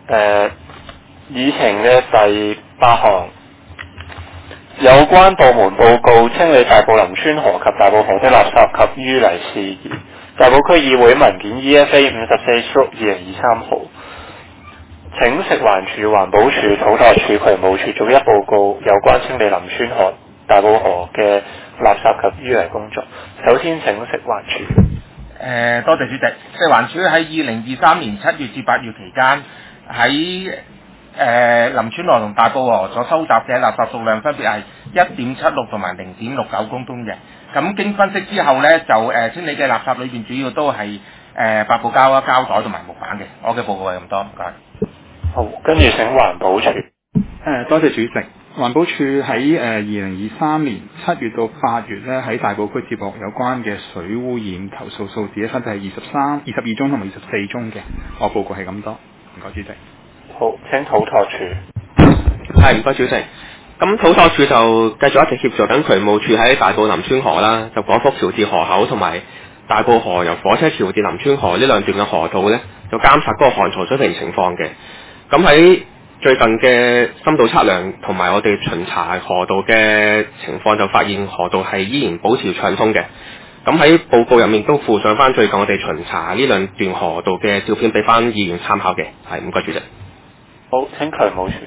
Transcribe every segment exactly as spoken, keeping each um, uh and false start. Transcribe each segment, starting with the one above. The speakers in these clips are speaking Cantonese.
誒議程嘅第八項，有關部門報告清理大埔林村河及大埔河的垃圾及淤泥事宜。大埔區議會文件 E F A 五十四 二零二三號，請食環署、環保署、土拓署、渠務署逐一報告有關清理林村河、大埔河嘅垃圾及淤泥工作。首先請食環署。 誒、呃，多謝主席。食環署喺二零二三年七月至八月期間，喺誒、呃、林村河同大埔河所收集嘅垃圾數量分別係一點七六同埋零點六九公噸嘅。咁經分析之後呢，就誒、呃、清理嘅垃圾裏邊主要都係誒發泡膠啊、膠袋同埋木板嘅。我嘅報告係咁多，唔該。 好，跟住請環保署。 誒，多謝主席。環保署喺誒二零二三年七月到八月咧，喺大埔區接獲有關嘅水污染投訴數字咧，分別係二十三、二十二宗同埋二十四宗嘅。我報告係咁多，唔該主席。 好，請土拓署。 係，唔該主席。咁土拓署就繼續一直協助緊渠務署喺大埔林村河啦，就廣幅調至河口同埋大埔河由火車橋至林村河呢兩段嘅河道咧，就監察嗰個涵槽水平情況嘅。咁喺最近嘅深度測量同埋我哋巡查河道嘅情況，就發現河道係依然保持暢通嘅。咁喺報告入面都附上翻最近我哋巡查呢兩段河道嘅照片俾翻議員參考嘅。係，唔該主席。 好，請渠務署。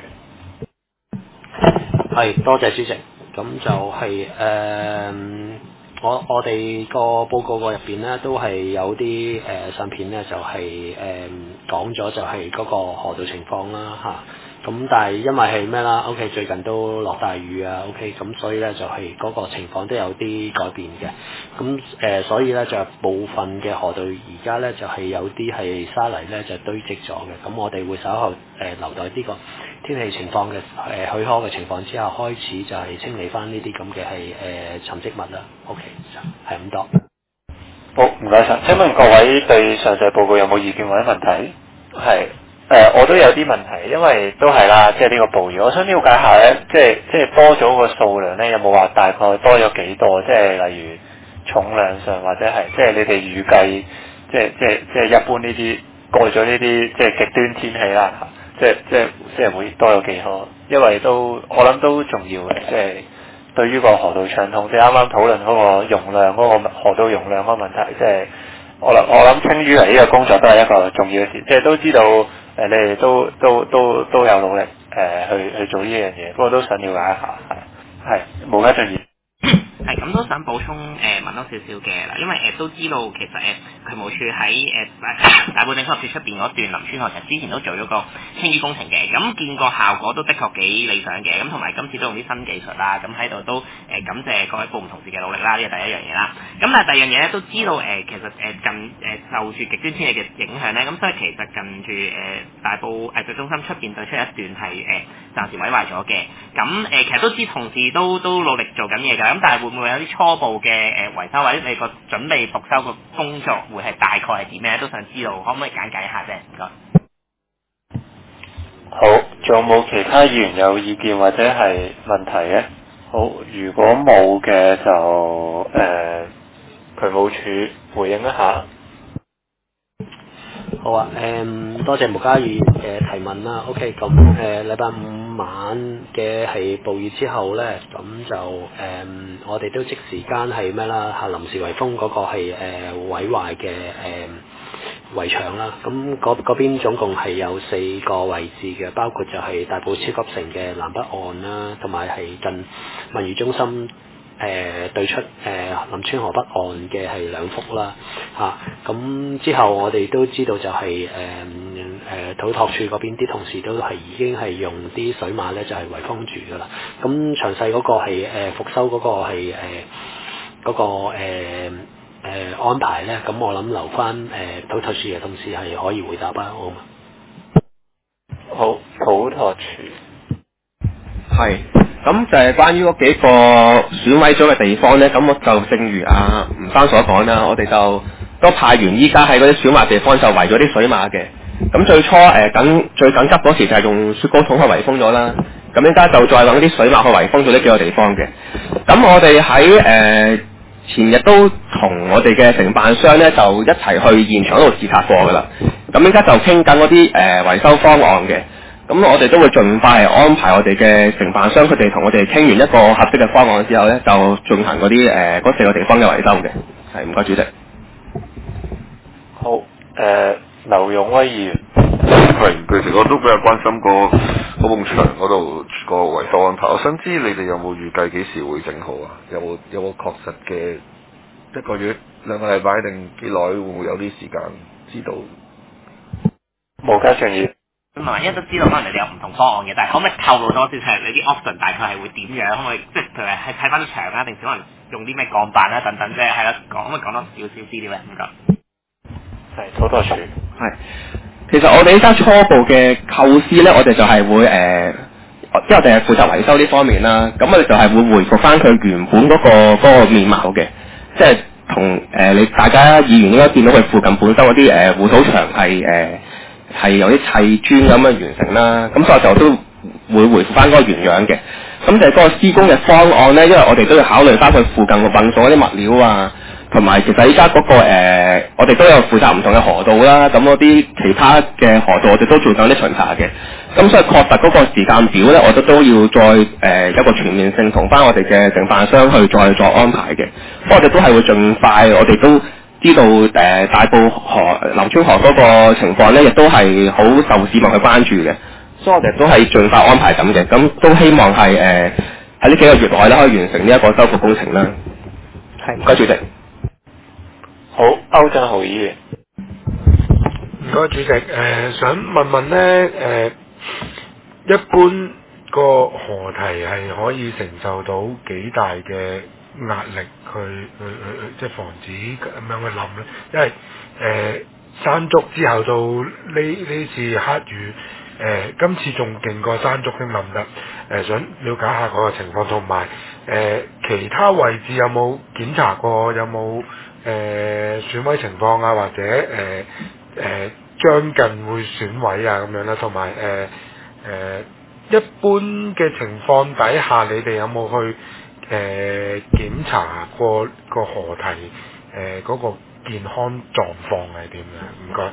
係，多謝主席。咁就係、是、誒、呃，我我哋個報告個入邊咧，都係有啲誒、呃、相片咧，就係誒講咗就係嗰個河道情況啦嚇。咁、啊、但係因為係咩啦 ？OK， 最近都落大雨啊 ，OK， 咁所以咧就係嗰個情況都有啲改變嘅。咁誒、呃，所以咧就部分嘅河道而家咧就係、是、有啲係沙泥咧就堆積咗嘅。咁我哋會稍後誒、呃、留待呢個天氣情況嘅誒、呃、許可嘅情況之下，開始就係清理翻呢啲咁嘅係誒沉積物啦。OK， 就係咁多。 好，唔該晒。請問各位對上述報告有冇意見或者問題？係。誒、呃，我都有啲問題，因為都係啦，即係呢個暴雨，我想了解下咧，即係即係多咗個數量咧，有冇話大概多咗幾多？即係例如重量上或者係即係你哋預計，即係即係即係一般呢啲過咗呢啲即係極端天氣啦，即係即係即係會多咗幾多？因為都我諗都重要嘅，即係對於個河道暢通，即係啱啱討論嗰個容量嗰、嗰個河道容量嗰個問題，即係我諗我諗清淤泥呢個工作都係一個重要嘅事，即係都知道。誒、呃，你哋都都都都有努力誒、呃，去去做呢樣嘢，不過都想了解一下，係係冇家進言。 係咁都想補充誒、呃、問多少少嘅啦，因為誒、呃、都知道其實誒渠務署喺誒大埔政府合署出邊嗰段林村河，其實之前都做咗個清淤工程嘅，咁見個效果都的確幾理想嘅，咁同埋今次都用啲新技術啦，咁喺度都誒、呃、感謝各位部門同事嘅努力啦，呢個第一樣嘢啦。咁但係第二樣嘢咧都知道誒、呃、其實誒近誒、呃、受住極端天氣嘅影響咧，咁所以其實近住誒、呃、大埔藝術中心出邊對出一段係誒、呃、暫時毀壞咗嘅，咁誒、呃、其實都知同事都都努力做緊嘢㗎，咁但係會唔會有啲初步嘅誒維修或者你個準備復修個工作會係大概係點咧？都想知道，可唔可以簡介一下啫？唔該。 好，仲有冇其他議員有意見或者係問題嘅？好，如果冇嘅就誒渠務署回應一下。 好啊，誒、嗯、多謝毛家議員嘅提問啦。OK，咁誒禮拜五晚嘅係暴雨之後咧，咁就誒、嗯、我哋都即時間係咩啦？嚇臨時圍封嗰個係誒、呃、毀壞嘅誒、呃、圍牆啦。咁嗰嗰邊總共係有四個位置嘅，包括就係大埔超級城嘅南北岸啦，同埋係近文娛中心。誒、呃、對出誒、呃、林村河北岸嘅係兩幅啦嚇，咁、啊、之後我哋都知道就係誒誒土拓署嗰邊啲同事都係已經係用啲水馬咧就係、是、圍封住噶啦，咁詳細嗰個係誒、呃、復修嗰個係誒嗰個誒、呃呃、安排咧，咁我諗留翻誒、呃、土拓署嘅同事係可以回答啦，好嘛？ 好，土拓署係。咁就係關於嗰幾個損毀咗嘅地方咧，咁我就正如阿吳生所講啦，我哋就都派員依家喺嗰啲損壞地方就圍咗啲水馬嘅。咁最初誒緊、呃、最緊急嗰時就係用雪糕筒去圍封咗啦。咁依家就再揾啲水馬去圍封咗呢幾個地方嘅。咁我哋喺誒前日都同我哋嘅承辦商咧就一齊去現場嗰度視察過噶啦。咁咁依家就傾緊嗰啲誒維修方案嘅。咁我哋都會盡快安排我哋嘅承辦商，佢哋同我哋傾完一個合適嘅方案之後咧，就進行嗰啲誒嗰四個地方嘅維修嘅。係，唔該主席。 好，誒、呃、劉勇威議員。 係，其實我都比較關心個嗰埲牆嗰度個維修安排。我想知你哋有冇預計幾時會整好啊？有冇有冇確實嘅一個月、兩個禮拜定幾耐會唔會有啲時間知道？ 毛家俊議員。 咁啊，因為都知道可能你哋有唔同方案嘅，但係可唔可以透露多少係你啲 option 大概係會點樣？可唔可以即係譬如係睇翻啲牆啊，定係可能用啲咩鋼板啊等等啫？係啦，講可唔可以講多少少資料咧？唔該。 係土台處。 係，其實我哋依家初步嘅構思咧，我哋就係會誒、呃，因為我哋係負責維修呢方面啦，咁我哋就係會回復翻佢原本嗰、嗰個嗰、嗰個面貌嘅，即係同誒你大家議員應該見到佢附近本身嗰啲誒護土牆係誒。呃係有啲砌磚咁樣完成啦，咁所以就都會回復翻嗰個原樣嘅。咁就係嗰個施工嘅方案咧，因為我哋都要考慮翻佢附近嘅運送嗰啲物料啊，同埋其實依家嗰個、呃、我哋都有負責唔同嘅河道啦，咁嗰啲其他嘅河道我哋都做緊啲巡查嘅。咁所以確實嗰個時間表咧，我哋都要再誒、呃、一個全面性同翻我哋嘅承辦商去再作安排嘅。不過我哋都係會盡快，我哋都知道誒、呃、大埔河林村河嗰個情況咧，亦都係好受市民去關注嘅，所以我哋都係盡快安排咁嘅，咁都希望係誒喺呢幾個月內咧可以完成呢一個修復工程啦。係，唔該主席。 好，歐振豪議員。 唔該主席，誒、呃、想問問咧，誒、呃、一般個河堤係可以承受到幾大嘅壓力去去去即係防止咁樣去冧咧？因為誒、呃、山竹之後到呢呢次黑雨，誒、呃、今次仲勁過山竹先冧得。誒、呃、想了解下嗰個情況，同埋誒其他位置有冇檢查過，有冇誒、呃、損毀情況啊，或者誒誒、呃呃、將近會損毀啊咁樣啦，同埋誒誒一般嘅情況底下，你哋有冇去誒、呃、檢查過個河堤誒嗰個健康狀況係點嘅？唔該。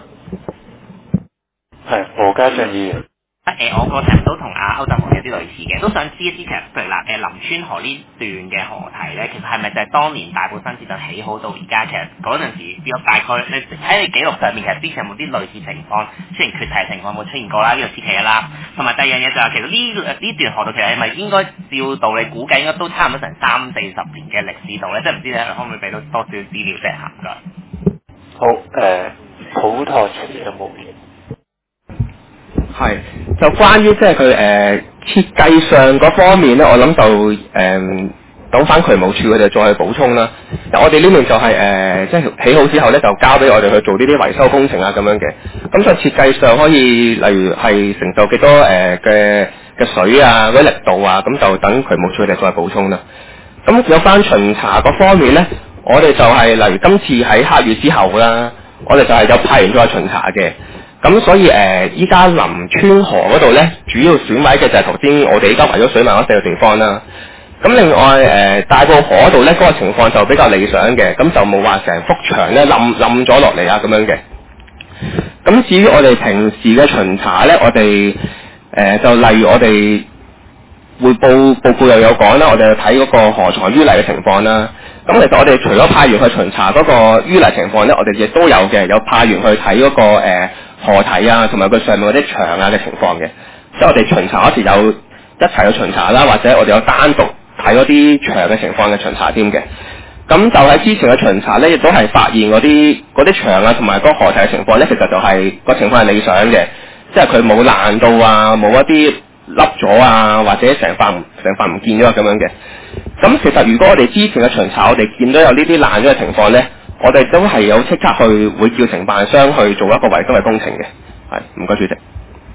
係，何家俊議員。 誒、呃，我個人都同阿歐振豪有啲類似嘅，都想知一知其實，譬如嗱，誒、呃、林村河呢段嘅河堤咧，其實係咪就係當年大埔新市鎮起好到而家？其實嗰陣時有大概你喺你記錄上面，其實之前有冇啲類似情況出現缺堤情況有冇出現過啦？呢、這個是其一啦。同埋第二樣嘢就係、是、其實呢呢段河道其實係咪應該照道理估計應該都差唔多成三四十年嘅歷史度咧？即係唔知你可唔可以俾到多少資料即係行㗎？ 好，誒、呃，土台處有冇嘢？ 係，就關於即係佢誒設計上嗰方面咧，我諗就誒、呃、等翻渠務處佢哋再去補充啦。我哋呢邊就係、是、誒、呃、即係起好之後咧，就交俾我哋去做呢啲維修工程啊咁樣嘅。咁所以設計上可以，例如係承受幾多誒嘅嘅水啊、嗰啲力度啊，咁就等渠務處佢哋再補充啦。咁有翻巡查嗰方面咧，我哋就係、是、例如今次喺黑雨之後啦，我哋就係有派員再巡查嘅。咁所以誒，依、呃、家林村河嗰度咧，主要損毀嘅就係頭先我哋依家圍咗水埋嗰四個地方啦。咁另外誒、呃，大埔河嗰度咧，嗰、那個情況就比較理想嘅，咁就冇話成幅牆咧冧冧咗落嚟啊咁樣嘅。咁至於我哋平時嘅巡查咧，我哋誒、呃、就例如我哋匯報報告又有講啦，我哋去睇嗰個河床淤泥嘅情況啦。咁其實我哋除咗派員去巡查嗰個淤泥情況咧，我哋亦都有嘅，有派員去睇嗰、那個誒。呃河堤啊，同埋佢上面嗰啲牆啊嘅情況嘅，即係我哋巡查嗰時有一齊去巡查啦，或者我哋有單獨睇嗰啲牆嘅情況嘅巡查添嘅。咁就喺之前嘅巡查咧，亦都係發現嗰啲嗰啲牆啊，同埋嗰個河堤嘅情況咧，其實就係、是、個情況係理想嘅，即係佢冇爛到啊，冇一啲凹咗啊，或者成塊成塊唔見咗咁樣嘅。咁其實如果我哋之前嘅巡查，我哋見到有呢啲爛咗嘅情況咧，我哋都係有即刻去會叫承辦商去做一個維修嘅工程嘅，係唔該主席。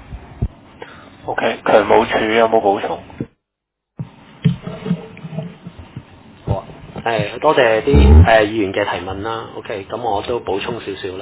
OK，渠務處有冇補充？ 好啊，誒多謝啲誒議員嘅提問啦。OK，咁我都補充少少啦。OK，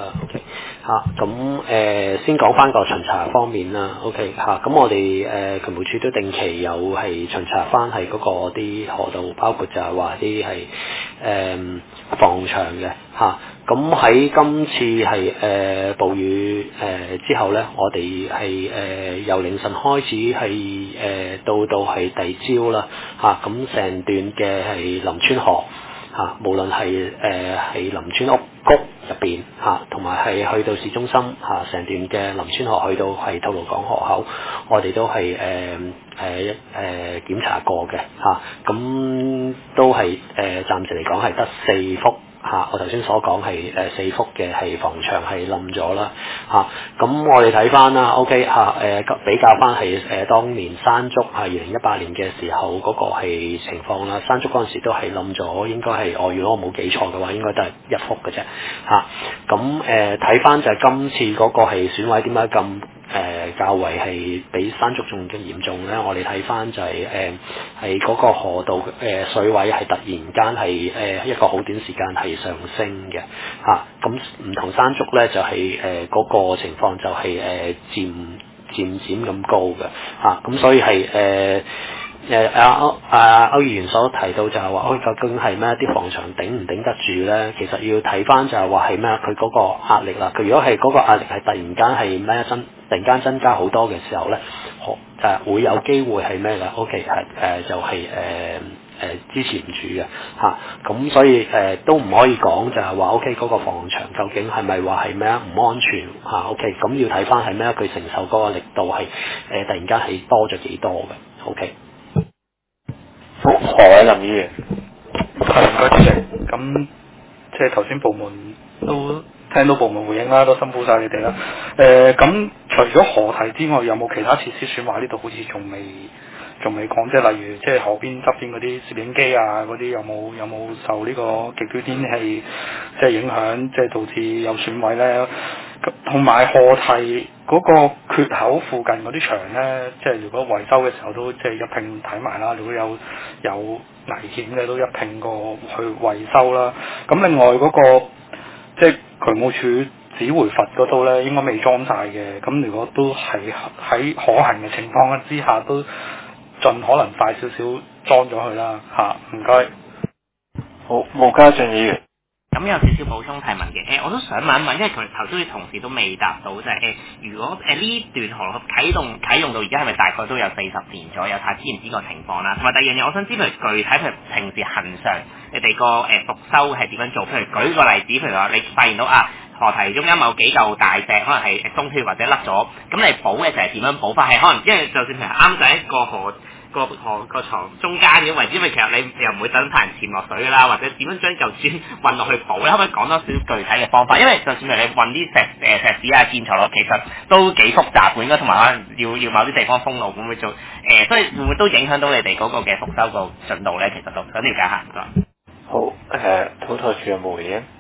嚇。咁、啊、誒、呃、先講翻個巡查方面啦。OK 嚇、啊，咁我哋誒渠務處都定期有係巡查翻係嗰個啲河道，包括就係話啲係誒防牆嘅嚇。咁、啊、喺今次係誒、呃、暴雨誒、呃、之後咧，我哋係誒由凌晨開始係誒、呃、到到係第二朝啦嚇。咁、啊、成段嘅係林村河。嚇、啊，無論係誒係林村屋谷入邊嚇，同埋係去到市中心嚇，成、啊、段嘅林村河去到係吐露港河口，我哋都係誒誒誒檢查過嘅嚇，咁、啊、都係誒、呃、暫時嚟講係得四幅。嚇、啊！我頭先所講係誒四幅嘅係防牆係冧咗啦嚇，咁、啊、我哋睇翻啦 ，OK 嚇、啊、誒、呃、比較翻係誒當年山竹係二零一八年嘅時候嗰、那個係情況啦，山竹嗰陣時都係冧咗，應該係我如果我冇記錯嘅話，應該都係一幅嘅啫嚇。咁誒睇翻就係今次嗰個係損毀點解咁？誒、呃、較為係比山竹仲更嚴重咧，我哋睇翻就係誒係嗰個河道誒、呃、水位係突然間係誒、呃、一個好短時間係上升嘅嚇，咁、啊、唔同山竹咧就係誒嗰個情況就係、是、誒、呃、漸漸漸咁高嘅嚇，咁、啊、所以係誒。誒阿歐阿歐議員所提到就係話，哦究竟係咩啲防牆頂唔頂得住咧？其實要睇翻就係話係咩？佢嗰個壓力啦。佢如果係嗰個壓力係突然間係咩增，突然間增加好多嘅時候咧，可誒會有機會係咩嘅 ？O.K. 係誒就係誒誒支持唔住嘅嚇。咁、啊、所以誒、呃、都唔可以講就係話 O.K. 嗰個防牆究竟係咪話係咩啊？唔安全嚇。O.K. 咁要睇翻係咩？佢承受嗰個力度係誒、呃、突然間係多咗幾多嘅 ？O.K. 好，何偉林議員， 係唔該主席。咁即係頭先部門都聽到部門回應啦，都辛苦晒你哋啦。誒、呃，咁除咗河堤之外，有冇其他設施損壞？呢度好似仲未仲未講，即係例如即係河邊側邊嗰啲攝影機啊，嗰啲有冇有冇受呢個極端天氣即係影響，即係導致有損毀咧？同埋河堤嗰個缺口附近嗰啲牆咧，即係如果維修嘅時候都即係一併睇埋啦。如果有有危險嘅都一併過去維修啦。咁另外嗰、那個即係渠務署指回罰嗰度咧，應該未裝晒嘅。咁如果都係喺可行嘅情況之下，都盡可能快少少裝咗佢啦。嚇，唔該。 好，毛家俊議員。 咁有少少補充提問嘅，誒、呃、我都想問一問，因為佢頭先啲同事都未答到，就係、是、誒、呃、如果誒呢、呃、段河啟動啟用到而家係咪大概都有四十年左右？睇知唔知個情況啦。同埋第二樣嘢，我想知譬如具體譬如平時恆常你哋個誒復修係點樣做？譬如舉個例子，譬如話你發現到啊河堤中間某幾嚿大石，可能係鬆脱或者甩咗，咁你補嘅時候係點樣補法？係可能因為就算譬如啱就喺個河。個河個床中間嘅位置，因為其實你又唔會等太人潛落水㗎啦，或者點樣將嚿磚運落去補咧？可唔可以講多少具體嘅方法？因為就算係你運啲石誒、呃、石屎啊建材落，其實都幾複雜嘅，應該同埋可能要要某啲地方封路，會唔會做誒、呃？所以會唔會都影響到你哋嗰個嘅復修個進度咧？其實都想了解下。 好誒、呃，土台處有冇回應？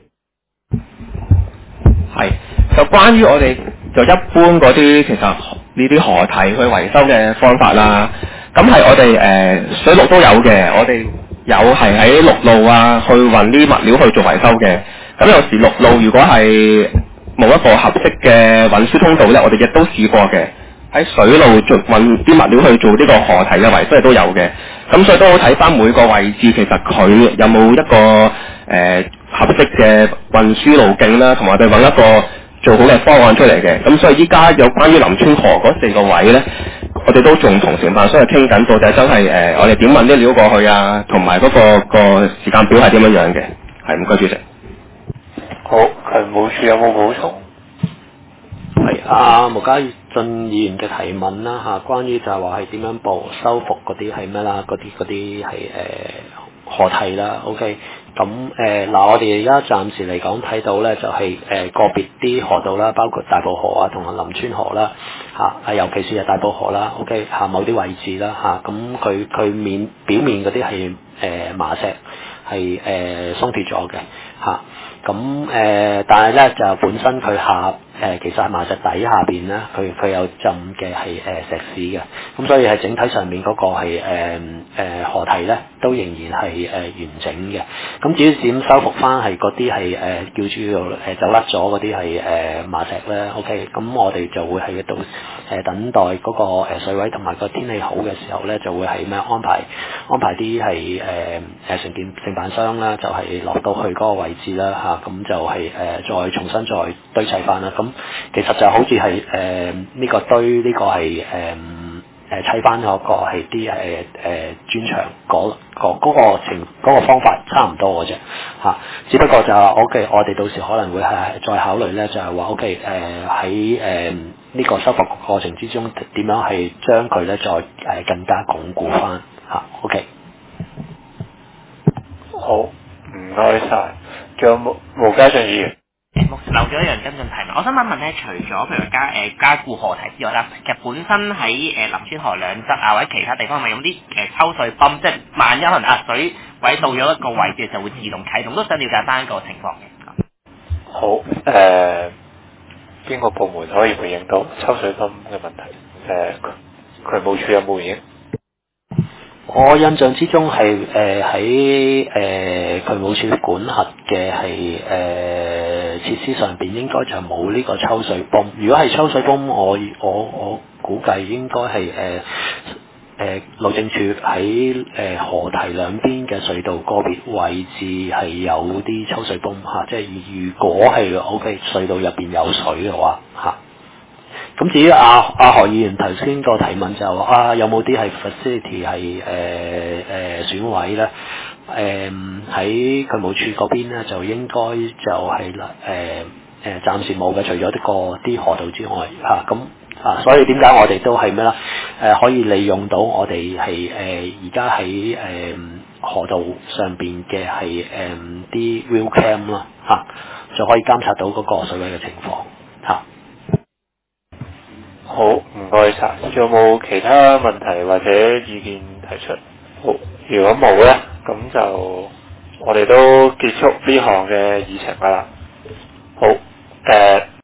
係，就關於我哋就一般嗰啲其實呢啲河堤去維修嘅方法啦。咁係我哋誒、呃、水路都有嘅，我哋有係喺陸路啊去運啲物料去做維修嘅。咁有時陸路如果係冇一個合適嘅運輸通道咧，我哋亦都試過嘅。喺水路做運啲物料去做呢個河堤嘅維修都有嘅。咁所以都好睇翻每個位置，其實佢有冇一個誒、呃、合適嘅運輸路徑啦，同埋我哋揾一個做好嘅方案出嚟嘅。咁所以依家有關於林村河嗰四個位咧，我哋都仲同承辦商去傾緊，到底真係誒、呃、我哋點運啲料過去啊，同埋嗰個、嗰個時間表係點樣樣嘅。係，唔該主席。 好，渠務處有冇補充？ 係阿毛家俊議員嘅提問啦嚇，關於就係話係點樣補修復嗰啲係咩啦？嗰啲嗰啲係誒河堤啦 ，OK。咁誒嗱，我哋而家暫時嚟講睇到咧，就係、是、誒、呃、個別啲河道啦，包括大埔河啊同埋林村河啦嚇，啊尤其是係大埔河啦 ，OK 嚇、啊、某啲位置啦嚇，咁佢佢面表面嗰啲係誒麻石係誒、呃、鬆脱咗嘅嚇。咁誒、呃，但係咧就本身佢下誒、 誒其實係麻石底下邊咧，佢佢有浸嘅係誒石屎嘅，咁所以係整體上面嗰個係誒誒河堤咧，都仍然係誒、呃、完整嘅。咁至於點修復翻係嗰啲係誒叫做誒走甩咗嗰啲係誒麻石咧 ，OK，咁我哋就會喺度誒等待嗰個誒水位同埋個天氣好嘅時候咧，就會係咩安排安排啲係誒誒承建承辦商啦，就係、是、落到去嗰個位置啦嚇，咁、啊、就係、是、誒、呃、再重新再堆砌翻啦。咁其實就好似係誒呢個堆呢、這個係誒誒砌翻嗰個係啲誒誒磚牆嗰個嗰個程嗰個方法差唔多嘅啫嚇，只不過就係 OK，我哋到時可能會係再考慮咧，就係話 OK 誒喺誒呢個修復過程之中點樣係將佢咧再誒更加鞏固翻嚇 OK。 好，唔該晒。仲有冇毛家俊議員？ 目前漏咗一樣跟進題目，我想問一問咧，除咗譬如加誒加固河堤之外啦，其實本身喺誒林村河兩側啊或者其他地方，係咪用啲誒抽水泵，即係萬一可能啊水位到咗一個位置就會自動啟動，都想了解翻一個情況嘅。 好，誒、呃，邊個部門可以回應到抽水泵嘅問題？誒、呃，渠務署有冇回應？ 我印象之中係誒喺誒渠務署管轄嘅係誒設施上邊應該就冇呢個抽水泵。如果係抽水泵，我我我估計應該係誒誒路政署喺誒河堤兩邊嘅隧道個別位置係有啲抽水泵嚇、啊，即係如果係 OK 隧道入邊有水嘅話嚇。啊咁至於阿阿何議員頭先個提問就啊有冇啲係 facility 係誒誒損毀咧？誒喺渠務署嗰邊咧就應該就係啦誒誒暫時冇嘅，除咗啲個啲河道之外嚇咁啊，所以點解我哋都係咩啦？誒、啊、可以利用到我哋係誒而家喺誒河道上邊嘅係誒啲 view cam 啦嚇，就可以監察到嗰個水位嘅情況嚇。啊好，唔該晒。仲有冇其他問題或者意見提出？好，如果冇咧，咁就我哋都結束呢項嘅議程㗎啦。好，誒、呃。